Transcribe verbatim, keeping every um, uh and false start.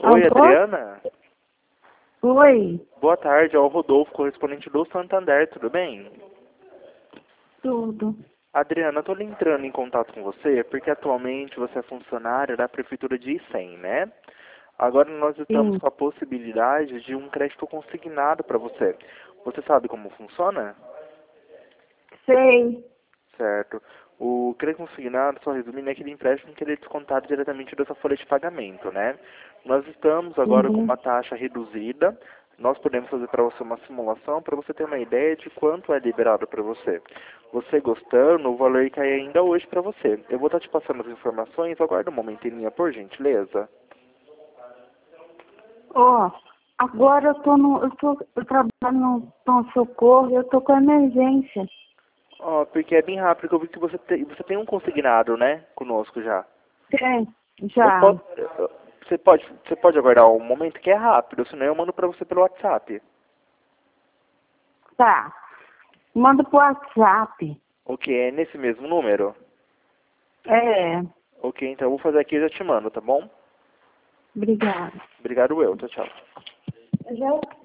Oi, Alô? Adriana? Oi, Boa tarde, é o Rodolfo, correspondente do Santander, tudo bem? tudo. Adriana, estou entrando em contato com você porque atualmente você é funcionária da Prefeitura de Icém, né? Agora nós estamos Sim, com a possibilidade de um crédito consignado para você. Você sabe como funciona? sei. Certo. O crédito consignado, só resumindo, é aquele empréstimo que ele é descontado diretamente da sua folha de pagamento, né? Nós estamos agora com Uhum. uma taxa reduzida. Nós podemos fazer para você uma simulação para você ter uma ideia de quanto é liberado para você. Você gostando, o valor cai ainda hoje para você. Eu vou estar te passando as informações. Aguarda um momento em linha, por gentileza. Ó, agora eu tô no, eu tô eu trabalho no, no socorro, eu tô com emergência. Ó, porque é bem rápido, que eu vi que você tem, você tem um consignado, né, conosco já. Tem, Eu já. posso, eu- você pode, você pode aguardar um momento que é rápido, senão eu mando para você pelo WhatsApp. Tá. Manda pro WhatsApp. Ok, é nesse mesmo número? É, Ok, então eu vou fazer aqui e já te mando, tá bom? obrigada. Obrigado eu, tchau, tchau. Já